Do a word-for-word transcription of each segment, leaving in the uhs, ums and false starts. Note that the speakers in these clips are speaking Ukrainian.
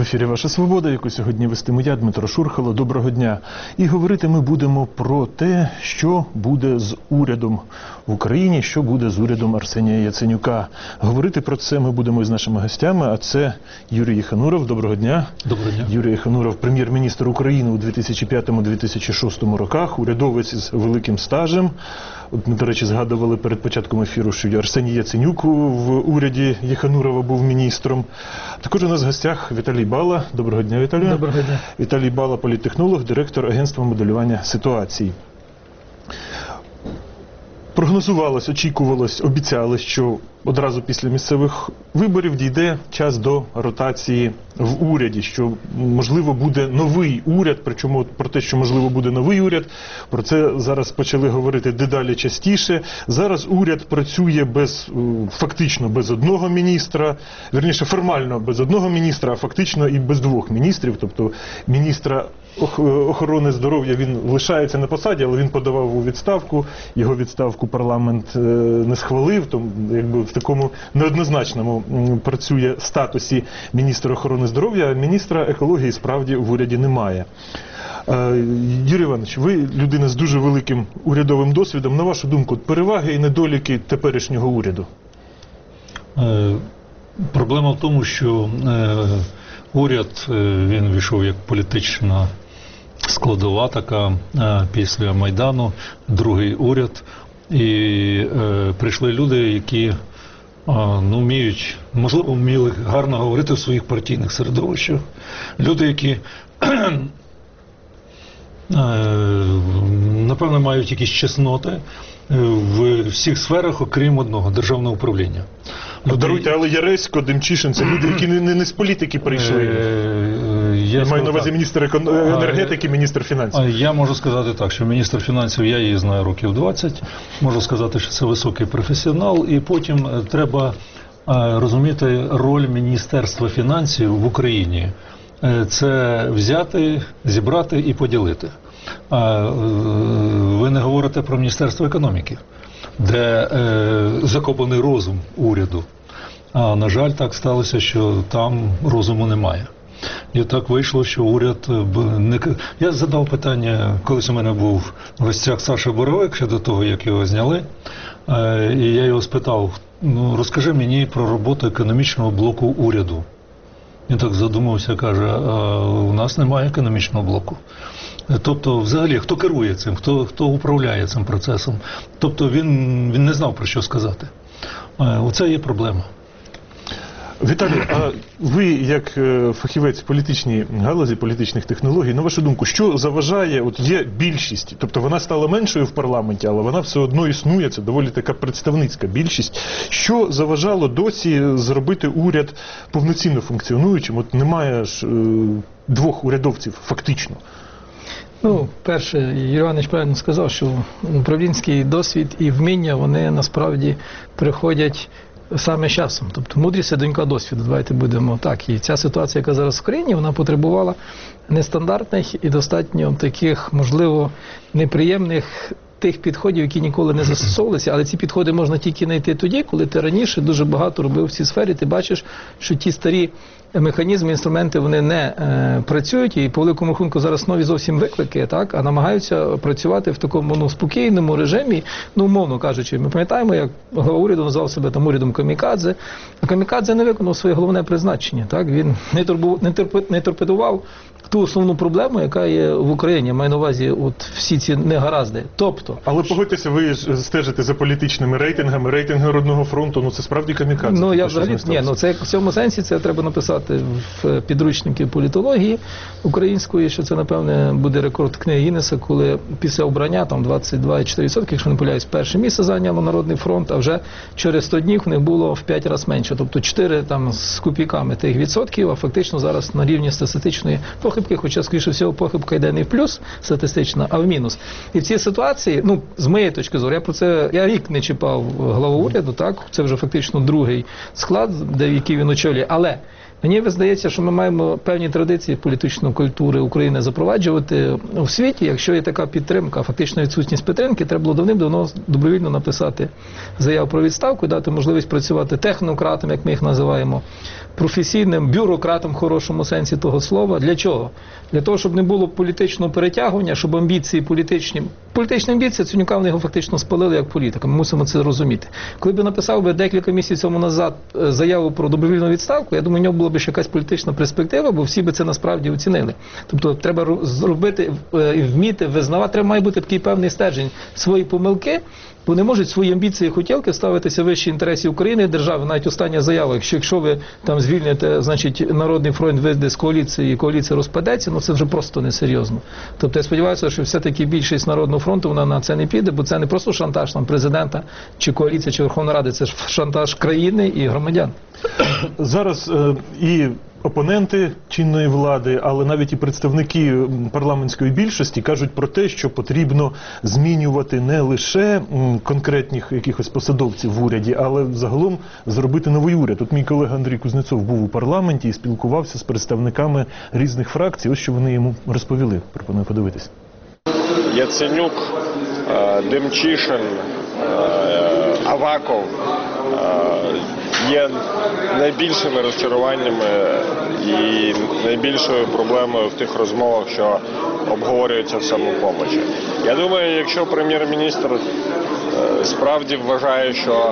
ефірі «Ваша свобода», яку сьогодні вестиму я, Дмитро Шурхало. Доброго дня. І говорити ми будемо про те, що буде з урядом в Україні, що буде з урядом Арсенія Яценюка. Говорити про це ми будемо із нашими гостями, а це Юрій Єхануров. Доброго дня. Доброго дня. Юрій Єхануров, прем'єр-міністр України у дві тисячі п'ятому - дві тисячі шостому роках, урядовець з великим стажем. От ми, до речі, згадували перед початком ефіру, що Арсеній Яценюк в уряді Єханурова був міністром. Також у нас в гостях Віталій Бала. Доброго дня, Віталій. Доброго дня. Віталій Бала, політтехнолог, директор агентства моделювання ситуацій. Прогнозувалось, очікувалось, обіцяли, що одразу після місцевих виборів дійде час до ротації в уряді, що можливо буде новий уряд, причому про те, що можливо буде новий уряд, про це зараз почали говорити дедалі частіше. Зараз уряд працює без, фактично без одного міністра, вірніше формально без одного міністра, а фактично і без двох міністрів, тобто міністра охорони здоров'я він лишається на посаді, але він подавав у відставку, його відставку парламент не схвалив, тому якби в такому неоднозначному працює статусі міністра охорони здоров'я, а міністра екології справді в уряді немає. Юрій Іванович, ви людина з дуже великим урядовим досвідом. На вашу думку, переваги і недоліки теперішнього уряду? Проблема в тому, що уряд, він війшов як політична складова така після Майдану, другий уряд, і е, прийшли люди, які а, ну, вміють, можливо, вміли гарно говорити в своїх партійних середовищах. Люди, які, е, напевно, мають якісь чесноти в всіх сферах, окрім одного – державного управління. Люди... Даруйте, але Яресько, Демчишин – це люди, які не, не, не з політики прийшли. Я, я маю на увазі міністр енергетики, міністр фінансів. Я можу сказати так, що міністр фінансів, я її знаю років двадцять, можу сказати, що це високий професіонал, і потім треба розуміти роль Міністерства фінансів в Україні. Це взяти, зібрати і поділити. Ви не говорите про Міністерство економіки, де закопаний розум уряду. А, на жаль, так сталося, що там розуму немає. І так вийшло, що уряд... Не... Я задав питання, колись у мене був в гостях Саша Боровик, ще до того, як його зняли. І я його спитав, ну, розкажи мені про роботу економічного блоку уряду. Він так задумався, каже, а у нас немає економічного блоку. Тобто, взагалі, хто керує цим, хто, хто управляє цим процесом. Тобто, він, він не знав, про що сказати. Оце є проблема. Віталій, а ви, як фахівець політичній галузі, політичних технологій, на вашу думку, що заважає, от є більшість, тобто вона стала меншою в парламенті, але вона все одно існує, це доволі така представницька більшість. Що заважало досі зробити уряд повноцінно функціонуючим? От немає ж е, двох урядовців, фактично. Ну, перше, Юрій Іванович правильно сказав, що управлінський досвід і вміння, вони насправді приходять саме з часом. Тобто мудрість – це донька досвіду, давайте будемо так. І ця ситуація, яка зараз в країні, вона потребувала нестандартних і достатньо таких, можливо, неприємних тих підходів, які ніколи не застосовувалися, але ці підходи можна тільки знайти тоді, коли ти раніше дуже багато робив в цій сфері, ти бачиш, що ті старі механізми, інструменти, вони не е, працюють, і по великому рахунку зараз нові зовсім виклики, так, а намагаються працювати в такому, ну, спокійному режимі, ну, умовно кажучи. Ми пам'ятаємо, як глава уряду назвав себе там урядом камікадзе, а камікадзе не виконав своє головне призначення, так, він не, турбу, не, терп, не торпедував ту основну проблему, яка є в Україні, маю на увазі от всі ці негаразди. Тобто... Але погодьтеся, ви ж стежите за політичними рейтингами, рейтинги Народного фронту, ну це справді камікадзе. Ну, я взагалі, ні, ну це в цьому сенсі це треба написати в підручники політології української, що це, напевне, буде рекорд книги Гіннеса, коли після обрання, там двадцять два цілих чотири відсотки, якщо не помиляюсь, перше місце зайняло Народний фронт, а вже через сто днів в них було в п'ять разів менше. Тобто чотири там з копійками тих відсотків, а фактично зараз на рівні статистичної похибки, хоча, скоріше всього, похибка йде не в плюс статистична, а в мінус. І в цій ситуації, ну, з моєї точки зору, я про це, я рік не чіпав главу уряду, так, це вже фактично другий склад, де, який він очолює, але Мені здається, що ми маємо певні традиції політичної культури України запроваджувати у світі. Якщо є така підтримка, фактично відсутність підтримки, треба було давним-давно добровільно написати заяву про відставку і дати можливість працювати технократом, як ми їх називаємо, професійним бюрократом в хорошому сенсі того слова. Для чого? Для того, щоб не було політичного перетягування, щоб амбіції політичні... Політичні амбіції Ценюка, вони його фактично спалили як політика. Ми мусимо це розуміти. Коли б написав би декілька місяців тому назад заяву про добровільну відставку, я думаю, в нього була б ще якась політична перспектива, бо всі би це насправді оцінили. Тобто треба зробити і вміти, визнавати, треба має бути такий певний стержень свої помилки, бо не можуть свої амбіції і хотілки ставитися вище інтересів України і держави. Навіть остання заява, якщо, якщо ви там звільните, значить, Народний фронт вийде з коаліції і коаліція розпадеться, ну це вже просто несерйозно. Тобто я сподіваюся, що все-таки більшість Народного фронту, вона на це не піде, бо це не просто шантаж там президента, чи коаліція, чи Верховної Ради, це ж шантаж країни і громадян. Зараз е, і опоненти чинної влади, але навіть і представники парламентської більшості кажуть про те, що потрібно змінювати не лише конкретних якихось посадовців в уряді, але загалом зробити новий уряд. От мій колега Андрій Кузнецов був у парламенті і спілкувався з представниками різних фракцій. Ось що вони йому розповіли. Пропоную подивитись. Яценюк, Демчишин, Аваков є найбільшими розчаруваннями і найбільшою проблемою в тих розмовах, що обговорюються в Самопомочі. Я думаю, якщо прем'єр-міністр справді вважає, що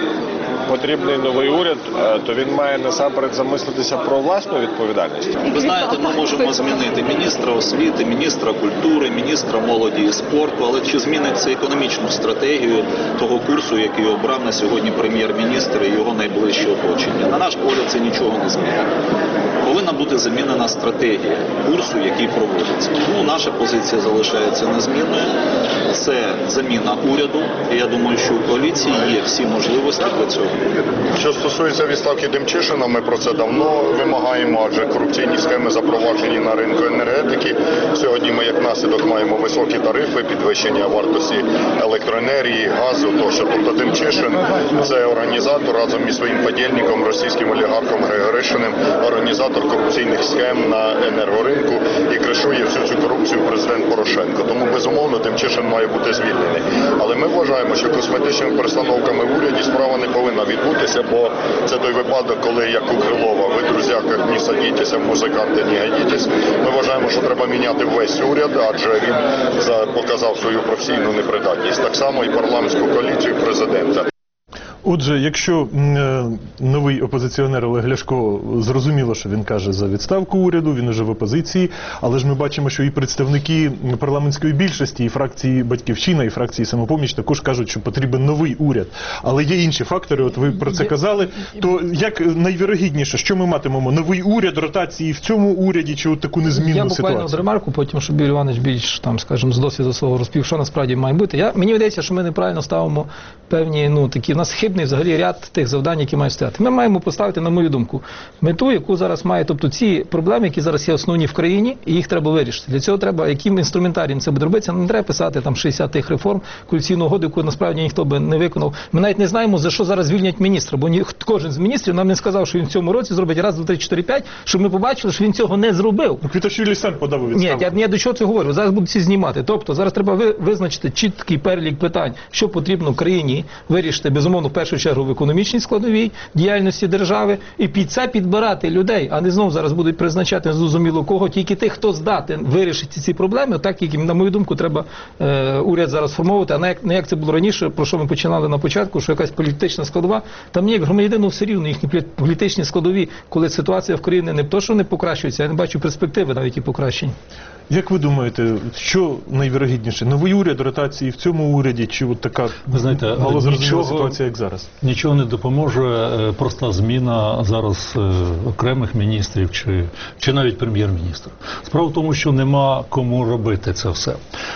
потрібний новий уряд, то він має насамперед замислитися про власну відповідальність. Ви знаєте, ми можемо змінити міністра освіти, міністра культури, міністра молоді і спорту, але чи змінить це економічну стратегію того курсу, який обрав на сьогодні прем'єр-міністр і його найближче оточення? На наш погляд, це нічого не змінить. Повинна бути замінена стратегія курсу, який проводиться. Тому наша позиція залишається незмінною. Це заміна уряду. І я думаю, що у коаліції є всі можливості для цього. Що стосується відставки Демчишина, ми про це давно вимагаємо, адже корупційні схеми запроваджені на ринку енергетики. Сьогодні ми як наслідок маємо високі тарифи, підвищення вартості електроенергії, газу тощо. Тобто Демчишин – це організатор разом із своїм подільником, російським олігархом Григоришиним, організатор корупційних схем на енергоринку і кришує всю цю корупцію президент Порошенко. Тому, безумовно, Демчишин має бути звільнений. Але ми вважаємо, що косметичними перестановками в уряді справа не повинна відбутися, бо це той випадок, коли, як у Крилова, ви, друзяка, не садітеся, музиканти, не годітесь. Ми вважаємо, що треба міняти весь уряд, адже він показав свою професійну непридатність. Так само і парламентську коаліцію президента. Отже, якщо е, новий опозиціонер Олег Ляшко, зрозуміло, що він каже за відставку уряду, він уже в опозиції, але ж ми бачимо, що і представники парламентської більшості, і фракції «Батьківщина», і фракції «Самопоміч» також кажуть, що потрібен новий уряд. Але є інші фактори, от ви про це казали, то як найвірогідніше, що ми матимемо? Новий уряд, ротації в цьому уряді, чи от таку незмінну ситуацію? Я буквально ситуацію? ремарку, потім, щоб Юрій Іванович більш, там, скажімо, з досвіду свого розпів, що насправді має бути. Я, мені видається, що ми неправильно ставимо певні, ну, такі, в нас хибний взагалі ряд тих завдань, які мають стояти. Ми маємо поставити, на мою думку, мету, яку зараз має, тобто ці проблеми, які зараз є основні в країні, і їх треба вирішити. Для цього треба, яким інструментарієм це буде робитися, не треба писати там шістдесят тих реформ, коаліційну угоду, яку насправді ніхто би не виконав. Ми навіть не знаємо, за що зараз звільнять міністра, бо ні, кожен з міністрів нам не сказав, що він в цьому році зробить раз, два, три, чотири, п'ять, щоб ми побачили, що він цього не зробив. Ну, Квіташвілі сам подав у відставку. Ні, я, я до чого це говорю. Зараз будуть всі знімати. Тобто зараз треба ви, визначити чіткий перелік питань, що потрібно країні вирішити, безумовно, в першу чергу в економічній складовій діяльності держави, і під це підбирати людей, а не знову зараз будуть призначати незрозуміло кого, тільки тих, хто здатен вирішити ці проблеми, так, як, на мою думку, треба е, уряд зараз формувати, а не як, не як це було раніше, про що ми починали на початку, що якась політична складова, там ні, як громадянину все рівно їхні політичні складові, коли ситуація в країні не то, що не покращується, я не бачу перспективи навіть і покращень. Як ви думаєте, що найвірогідніше? Новий уряд, ротації в цьому уряді, чи от така Ви знаєте, малозрозуміла ситуація, як зараз? Нічого не допоможе проста зміна зараз окремих міністрів чи, чи навіть прем'єр-міністра. Справа в тому, що нема кому робити це все.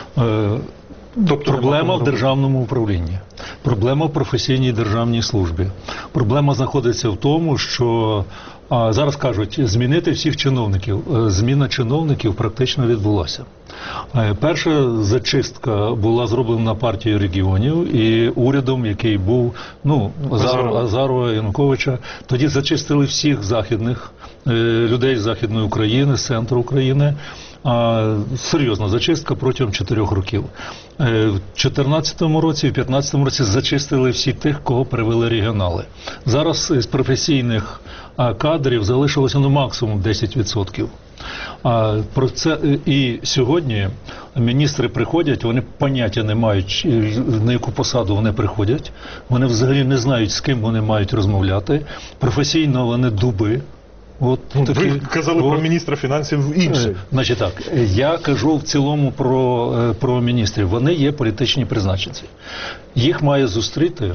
Тобто проблема в державному управлінні, проблема в професійній державній службі. Проблема знаходиться в тому, що а, зараз кажуть, змінити всіх чиновників. Зміна чиновників практично відбулася. Е, Перша зачистка була зроблена партією регіонів і урядом, який був, ну, Азарова, Азарова, Януковича. Тоді зачистили всіх західних е, людей з Західної України, з центру України. А, серйозна зачистка протягом чотирьох років. Е, в чотирнадцятому році, в п'ятнадцятому році зачистили всі тих, кого привели регіонали. Зараз з професійних а, кадрів залишилося ну, максимум десять відсотків. А, про це, і сьогодні міністри приходять, вони поняття не мають, на яку посаду вони приходять, вони взагалі не знають, з ким вони мають розмовляти, професійно вони дуби. От Ви такі, казали от, про міністра фінансів інший. Значить так, я кажу в цілому про, про міністрів. Вони є політичні призначенці. Їх має зустріти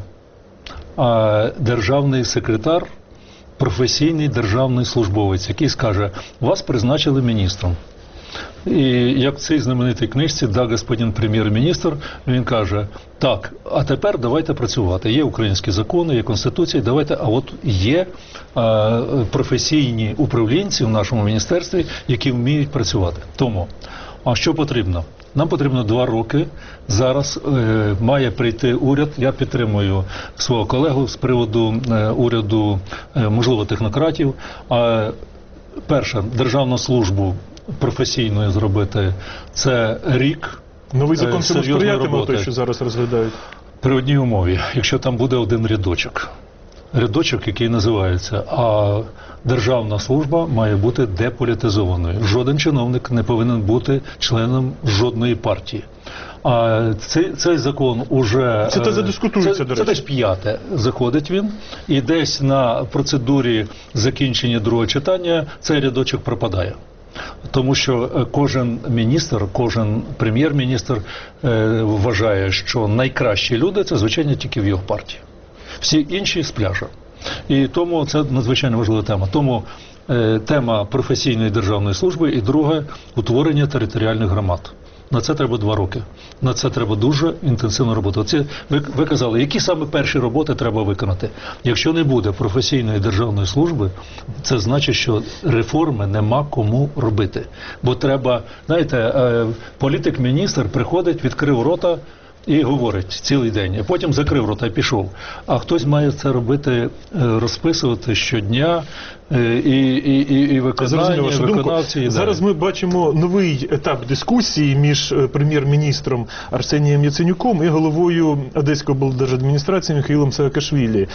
а, державний секретар, професійний державний службовець, який скаже, вас призначили міністром. І як в цій знаменитій книжці «Да, господин прем'єр-міністр», він каже, так, а тепер давайте працювати. Є українські закони, є Конституція, давайте, а от є а, професійні управлінці в нашому міністерстві, які вміють працювати. Тому, а що потрібно? Нам потрібно два роки. Зараз е, має прийти уряд. Я підтримую свого колегу з приводу е, уряду, е, можливо, технократів. А перше, державну службу професійною зробити – це рік. Новий закон е, цьому серйозної сприятиме, роботи. той, що зараз розглядають. При одній умові, якщо там буде один рядочок. Рядочок, який називається, а державна служба має бути деполітизованою. Жоден чиновник не повинен бути членом жодної партії. А цей, цей закон уже... Це те задискутується, це, до речі. Це десь п'яте заходить він, і десь на процедурі закінчення другого читання цей рядочок пропадає. Тому що кожен міністр, кожен прем'єр-міністр е, вважає, що найкращі люди – це, звичайно, тільки в його партії. Всі інші з пляжа. І тому це надзвичайно важлива тема. Тому е, тема професійної державної служби і друге – утворення територіальних громад. На це треба два роки. На це треба дуже інтенсивно роботи. Оце, ви, ви казали, які саме перші роботи треба виконати? Якщо не буде професійної державної служби, це значить, що реформи нема кому робити. Бо треба, знаєте, е, політик-міністр приходить, відкрив рота, і говорить цілий день, а потім закрив рота і пішов. А хтось має це робити, розписувати щодня, і, і, і, і виконання, і виконавці. І зараз ми бачимо новий етап дискусії між прем'єр-міністром Арсенієм Яценюком і головою Одеської облдержадміністрації Михайлом Саакашвілі.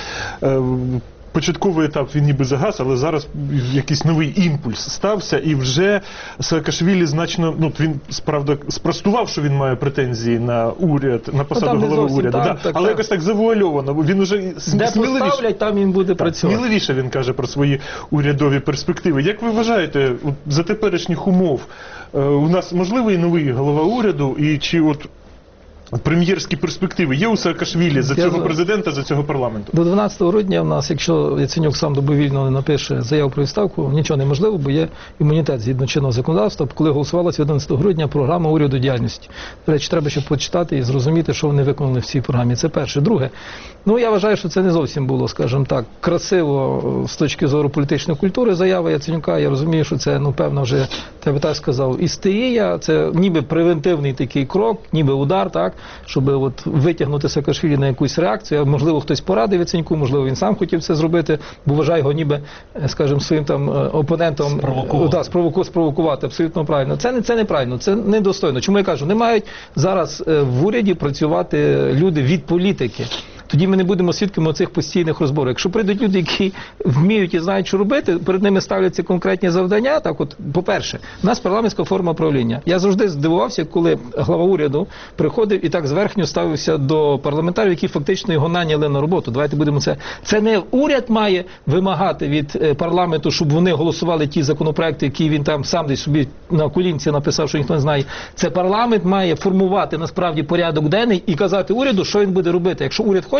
Початковий етап він ніби загас, але зараз якийсь новий імпульс стався, і вже Саакашвілі значно, ну, він, справді, спростував, що він має претензії на уряд, на посаду голови уряду, так, да. так, але так. якось так завуальовано, він уже Де сміливіше, поставлять, там він буде працювати. сміливіше він каже про свої урядові перспективи. Як ви вважаєте, от, за теперішніх умов е, у нас можливий новий голова уряду, і чи от прем'єрські перспективи є у Саакашвілі за Я цього за- президента, за цього парламенту? До дванадцятого грудня в нас, якщо Яценюк сам добровільно не напише заяву про відставку, нічого неможливо, бо є імунітет згідно чинного законодавства, коли голосувалася одинадцятого грудня програма уряду діяльності. До речі, треба ще почитати і зрозуміти, що вони виконали в цій програмі. Це перше. Друге, ну я вважаю, що це не зовсім було, скажімо так, красиво з точки зору політичної культури заява Яценюка. Я розумію, що це, ну, певно, вже, я би так сказав, істерія, це ніби превентивний такий крок, ніби удар, так, щоб от витягнути Саакашвілі на якусь реакцію. Можливо, хтось порадив Яценюку, можливо, він сам хотів це зробити, бо вважає його ніби, скажімо, своїм там опонентом Спровокувати. да, спровоку, спровокувати. Абсолютно правильно. Це не це неправильно, це недостойно. Чому я кажу? Не мають зараз е, в уряді працювати люди від політики. Тоді ми не будемо свідками цих постійних розборів. Якщо прийдуть люди, які вміють і знають, що робити, перед ними ставляться конкретні завдання. Так, от, по-перше, у нас парламентська форма правління. Я завжди здивувався, коли глава уряду приходив і так зверхньо ставився до парламентарів, які фактично його наняли на роботу. Давайте будемо це. Це не уряд має вимагати від парламенту, щоб вони голосували ті законопроекти, які він там сам десь собі на колінці написав, що ніхто не знає. Це парламент має формувати насправді порядок денний і казати уряду, що він буде робити. Якщо уряд хоче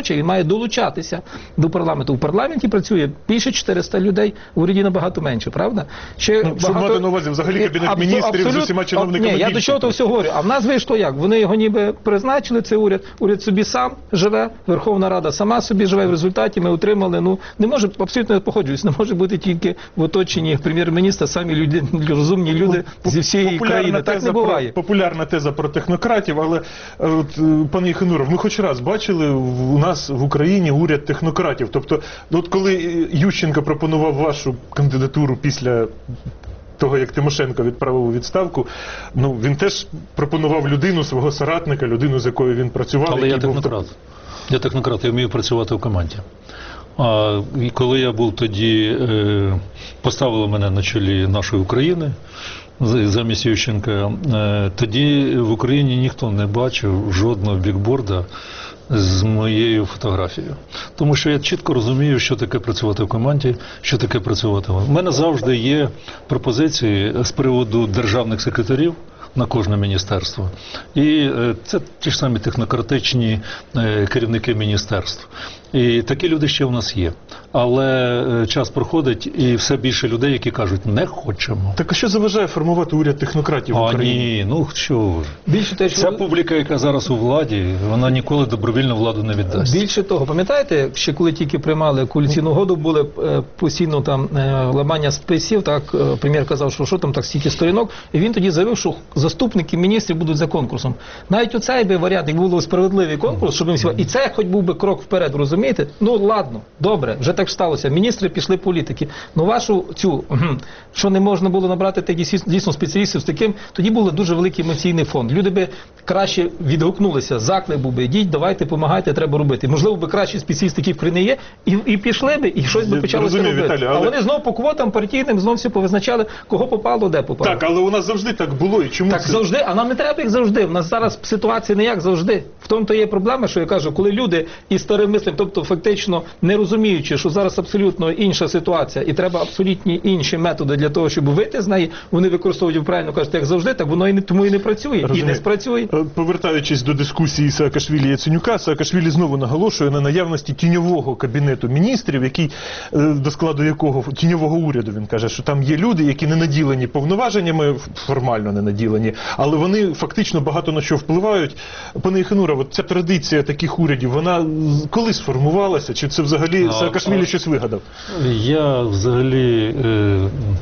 хоче, він має долучатися до парламенту. У парламенті працює більше чотириста людей, в уряді набагато менше, правда? Ще Ну, щоб мати на увазі, взагалі Кабінет Абсо- Міністрів з абсолют- усіма чиновниками Ні, я до більше. чого то все говорю. А в нас вийшло як? Вони його ніби призначили, цей уряд. Уряд собі сам живе, Верховна Рада сама собі живе. В результаті ми отримали, ну, не може, абсолютно не погоджуюсь, не може бути тільки в оточенні прем'єр-міністра самі люди, розумні люди зі всієї Популярна країни. Так теза не буває. Про, популярна теза про технократів, але е, от, е, пане Єхануров, ми хоч раз бачили в- у нас в Україні уряд технократів. Тобто, от коли е, Ющенко пропонував вашу кандидатуру після того, як Тимошенко відправив у відставку, ну, він теж пропонував людину, свого соратника, людину, з якою він працював. Але я який був- технократ. Я технократ, я вмію працювати в команді. А і коли я був тоді, е, поставили мене на чолі нашої України з- замість Ющенка, е, тоді в Україні ніхто не бачив жодного бікборда з моєю фотографією. Тому що я чітко розумію, що таке працювати в команді, що таке працювати. У мене завжди є пропозиції з приводу державних секретарів на кожне міністерство. І е, це ті ж самі технократичні е, керівники міністерств. І такі люди ще у нас є. Але е, час проходить, і все більше людей, які кажуть, не хочемо. Так а що заважає формувати уряд технократів в А Україні? ні, ну що ви. Більше те, що Ця публіка, яка зараз у владі, вона ніколи добровільно владу не віддасть. Більше того, пам'ятаєте, ще коли тільки приймали коаліційну угоду, були е, постійно там е, ламання списів, так, е, прем'єр казав, що що там так стільки сторінок, і він тоді заявив, що заступники міністрів будуть за конкурсом. Навіть оцей би варіант, як був справедливий конкурс, щоб їм всі... і це хоч був би крок вперед, розумієте? Ну, ладно, добре, вже так сталося. Міністри пішли політики. Ну, вашу цю, що не можна було набрати тих дійсно дійсно спеціалістів з таким, тоді був дуже великий емоційний фонд. Люди би краще відгукнулися, заклик був би, йдіть, давайте, допомагайте, треба робити. Можливо, би кращі спеціалісти, які в країні є, і, і пішли би, і щось би Я почалося розумію, робити. Віталій, але- А вони знов по квотам партійним знов всі повизначали, кого попало, де попало. Так, але у нас завжди так було. І чому Так це? завжди, а нам не треба як завжди. У нас зараз ситуація не як завжди. В тому то є проблема, що я кажу, коли люди із старим мислем, тобто фактично не розуміючи, що зараз абсолютно інша ситуація і треба абсолютні інші методи для того, щоб вийти з неї, вони використовують правильно кажуть, як завжди, так воно і не тому і не працює, і Розумію. не спрацює. Е, Повертаючись до дискусії Саакашвілі і Яценюка, Саакашвілі знову наголошує на наявності тіньового кабінету міністрів, який, е, до складу якого, тіньового уряду, він каже, що там є люди, які не наділені повноваженнями, формально не наділені, але вони фактично багато на що впливають. Пане Єхануров, от ця традиція таких урядів, вона з- коли сформувалася? Чи це взагалі А, Саакашвілі а- щось вигадав? Я взагалі е,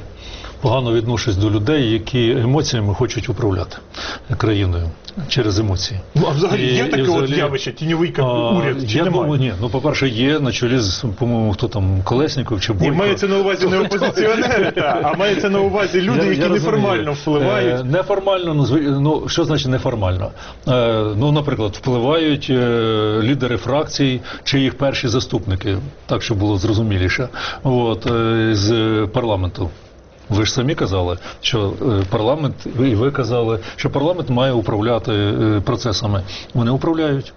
погано відношусь до людей, які емоціями хочуть управляти країною через емоції. Ну, а взагалі І- є і таке взагалі- от явище, тіньовий каб- А, уряд, чи я немає? думаю, ні. Ну, по-перше, є на чолі з, по-моєму, хто там, Колесніков чи Ні, Бойко. мається на увазі не опозиціонери, та, а мається на увазі люди, Я- я які розумію. неформально впливають. Е, Неформально, ну, зв- ну що значить неформально? Е, ну, наприклад, впливають е, лідери фракцій чи їх перші заступники, так, щоб було зрозуміліше, от, е, з парламенту. Ви ж самі казали, що е, парламент, і ви казали, що парламент має управляти е, процесами. Вони управляють.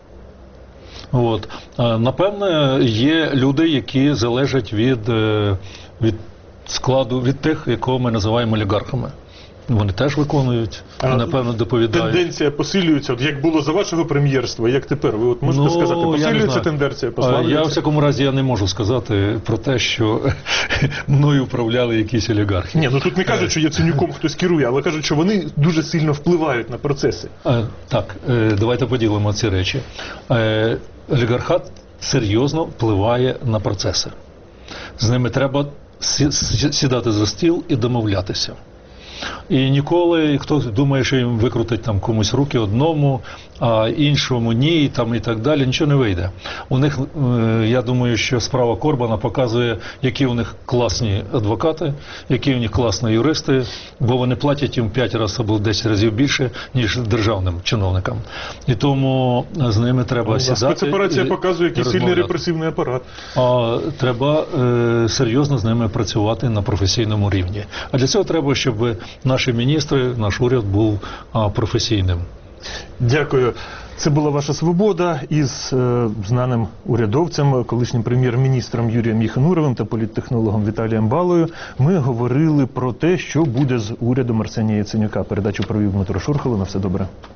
От. Е, Напевне, є люди, які залежать від, е, від складу, від тих, якого ми називаємо олігархами. Вони теж виконують, А напевно, доповідають. Тенденція посилюється, от як було за вашого прем'єрства, як тепер? Ви от можете Ну, сказати, я не посилюється знаю. тенденція, А, послаблюється? Я, в всякому разі, я не можу сказати про те, що мною управляли якісь олігархи. Ні, ну тут не кажуть, що Яценюком хтось керує, але кажуть, що вони дуже сильно впливають на процеси. Е, Так, е, давайте поділимо ці речі. Е, Олігархат серйозно впливає на процеси. З ними треба сі- сі- сідати за стіл і домовлятися. І ніколи хтось думає, що їм викрутить там комусь руки одному, а іншому ні, там і так далі, нічого не вийде. У них, е, я думаю, що справа Корбана показує, які у них класні адвокати, які у них класні юристи, бо вони платять їм п'ять разів або десять разів більше, ніж державним чиновникам. І тому з ними треба сідати. Спецоперація і- показує, і який сильний розмовляти. репресивний апарат. А треба е, серйозно з ними працювати на професійному рівні. А для цього треба, щоб наші міністри, наш уряд був а, професійним. Дякую. Це була ваша свобода із е, знаним урядовцем, колишнім прем'єр-міністром Юрієм Єхануровим та політтехнологом Віталієм Балою. Ми говорили про те, що буде з урядом Арсенія Яценюка. Передачу провів Дмитро Шурхало. На все добре.